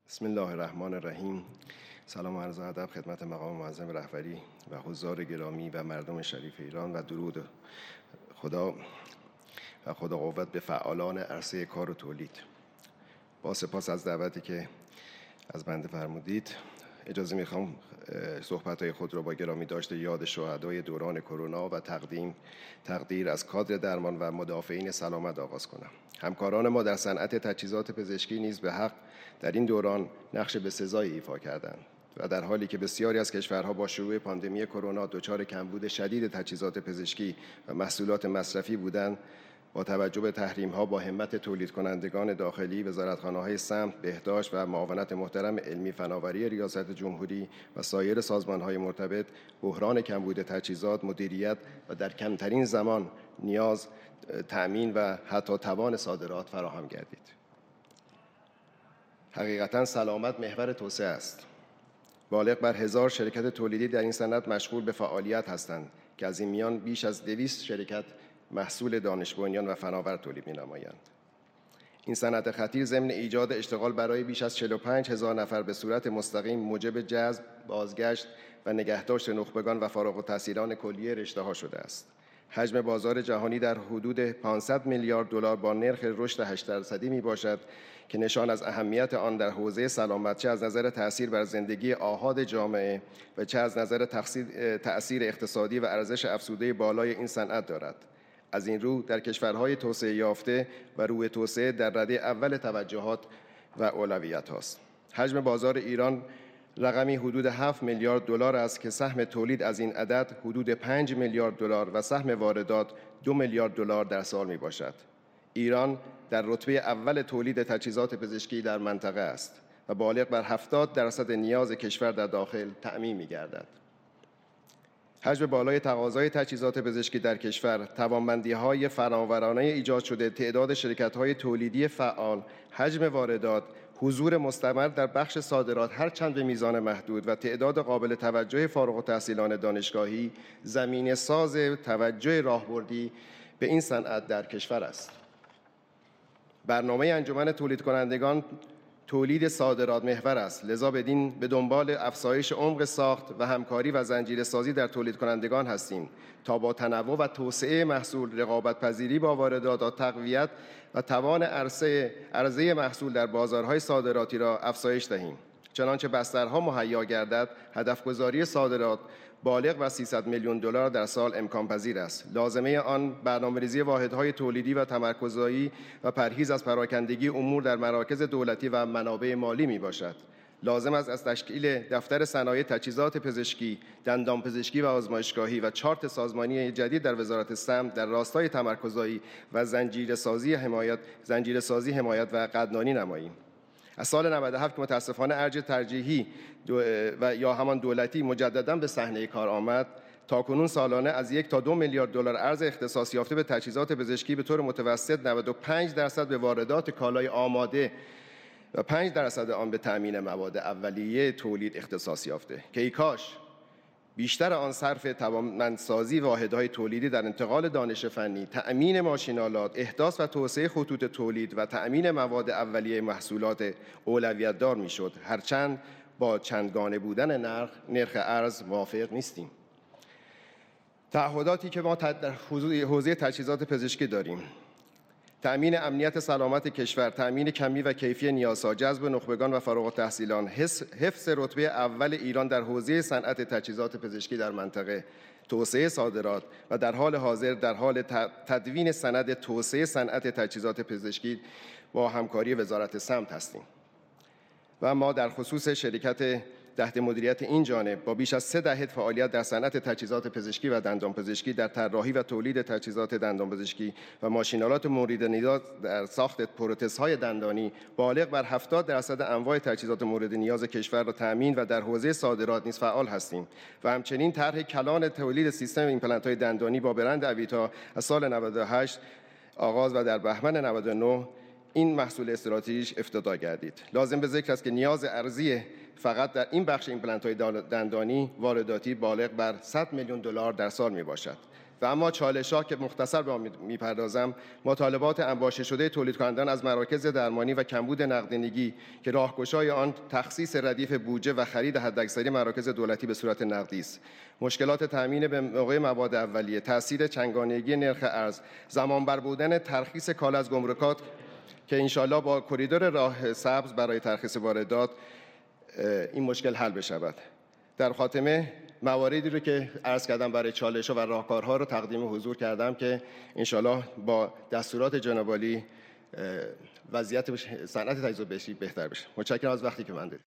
بسم الله الرحمن الرحیم. سلام و عرض ادب خدمت مقام معظم رهبری و حضار گرامی و مردم شریف ایران و درود خدا و خدا قوت به فعالان عرصه کار و تولید. با سپاس از دعوتی که از بنده فرمودید، اجازه میخوام صحبت‌های خود را با گرامی داشته یاد شهدای دوران کرونا و تقدیر از کادر درمان و مدافعین سلامت آغاز کنم. همکاران ما در صنعت تجهیزات پزشکی نیز به حق در این دوران نقش بسزایی ایفا کردند و در حالی که بسیاری از کشورها با شروع پاندمی کرونا دچار کمبود شدید تجهیزات پزشکی و محصولات مصرفی بودند، با توجه به تحریم‌ها با همت تولید کنندگان داخلی، وزارتخانه‌های سمت، بهداشت و معاونت محترم علمی فناوری ریاست جمهوری و سایر سازمان‌های مرتبط، بحران کمبود تجهیزات مدیریت و در کمترین زمان نیاز تأمین و حتی توان صادرات فراهم گردید. حقیقتاً سلامت محور توسعه است. بالغ بر 1000 شرکت تولیدی در این صنعت مشغول به فعالیت هستند که از این میان بیش از 200 شرکت محصول دانش بنیان و فناور تولید می‌نمایند. این صنعت خطیر ضمن ایجاد اشتغال برای بیش از 45,000 نفر به صورت مستقیم موجب جذب، بازگشت و نگهداشت نخبگان و فارغ‌التحصیلان کلیه رشته‌ها شده است. حجم بازار جهانی در حدود 500 میلیارد دلار با نرخ رشد 8% میباشد که نشان از اهمیت آن در حوزه سلامت، چه از نظر تأثیر بر زندگی آحاد جامعه و چه از نظر تأثیر اقتصادی و ارزش افزوده بالای این صنعت دارد. از این رو در کشورهای توسعه یافته و روی توسعه در رده اول توجهات و اولویت هاست. حجم بازار ایران رقمی حدود 7 میلیارد دلار است که سهم تولید از این عدد حدود 5 میلیارد دلار و سهم واردات 2 میلیارد دلار در سال می باشد. ایران در رتبه اول تولید تجهیزات پزشکی در منطقه است و بالغ بر 70% نیاز کشور در داخل تأمین می گردد. حجم بالای تقاضای تجهیزات پزشکی در کشور، توانمندی‌های فراوانانه ایجاد شده، تعداد شرکت‌های تولیدی فعال، حجم واردات، حضور مستمر در بخش صادرات هرچند به میزان محدود و تعداد قابل توجه فارغ‌التحصیلان دانشگاهی زمینه ساز توجه راهبردی به این صنعت در کشور است. برنامه انجمن تولید کنندگان تولید صادرات محور است، لذا به دنبال افزایش عمق ساخت و همکاری و زنجیره‌سازی در تولید کنندگان هستیم تا با تنوع و توسعه محصول، رقابت‌پذیری با واردات و تقویت و توان عرضه محصول در بازارهای صادراتی را افزایش دهیم. چنانچه بسترها مهیا گردد، هدفگذاری صادرات بالغ بر 300 میلیون دلار در سال امکان پذیر است. لازمه آن برنامه‌ریزی واحدهای تولیدی و تمرکزایی و پرهیز از پراکندگی امور در مراکز دولتی و منابع مالی می باشد. لازم است از تشکیل دفتر صنایع تجهیزات پزشکی، دندانپزشکی و آزمایشگاهی و چارت سازمانی جدید در وزارت سمت در راستای تمرکزایی و زنجیره‌سازی حمایت و قدردانی نماییم. از سال 97 که متاسفانه ارج ترجیحی یا همان دولتی مجدداً به صحنه کار آمد، تاکنون سالانه از 1 تا 2 میلیارد دلار ارز اختصاص یافته به تجهیزات پزشکی به طور متوسط 95% به واردات کالای آماده و 5% آن به تأمین مواد اولیه تولید اختصاص یافته که ای کاش بیشتر آن صرف توانمندسازی واحدهای تولیدی در انتقال دانش فنی، تأمین ماشین‌آلات، احداث و توسعه خطوط تولید و تأمین مواد اولیه محصولات اولویت دار می‌شد، هرچند با چندگانه بودن نرخ ارز موافق نیستیم. تعهداتی که ما در حوزه تجهیزات پزشکی داریم: تأمین امنیت سلامت کشور، تأمین کمی و کیفی نیازها، جذب نخبگان و فارغ‌التحصیلان، حفظ رتبه اول ایران در حوزه صنعت تجهیزات پزشکی در منطقه، توسعه صادرات و در حال حاضر در حال تدوین سند توسعه صنعت تجهیزات پزشکی با همکاری وزارت سمت هستیم. و ما در خصوص شرکت تحت مدیریت این جانب با بیش از 3 دهه فعالیت در صنعت تجهیزات پزشکی و دندانپزشکی، در طراحی و تولید تجهیزات دندانپزشکی و ماشین‌آلات مورد نیاز در ساخت پروتزهای دندانی، بالغ بر 70% انواع تجهیزات مورد نیاز کشور را تأمین و در حوزه صادرات نیز فعال هستیم و همچنین طرح کلان تولید سیستم ایمپلنت‌های دندانی با برند اویتا از سال 98 آغاز و در بهمن 99 این محصول استراتژیک افتتاح گردید. لازم به ذکر است که نیاز ارزی فقط در این بخش ایمپلنت‌های دندانی وارداتی بالغ بر 100 میلیون دلار در سال میباشد. و اما چالش‌ها که مختصر به آن می‌پردازم، مطالبات انباشته شده تولید کنندگان از مراکز درمانی و کمبود نقدینگی که راهگشای آن تخصیص ردیف بودجه و خرید حداکثری مراکز دولتی به صورت نقدی است. مشکلات تامین به موقع مواد اولیه، تاثیر چنگانگی نرخ ارز، زمانبر بودن ترخیص کالا از گمرکات که انشالله با کریدور راه سبز برای ترخیص واردات این مشکل حل بشود. در خاتمه مواردی رو که عرض کردم برای چالش‌ها و راهکارها رو تقدیم حضور کردم که انشالله با دستورات جناب عالی وضعیت صنعت تجهیزات بهداشتی بهتر بشه. متشکرم از وقتی که من دادید.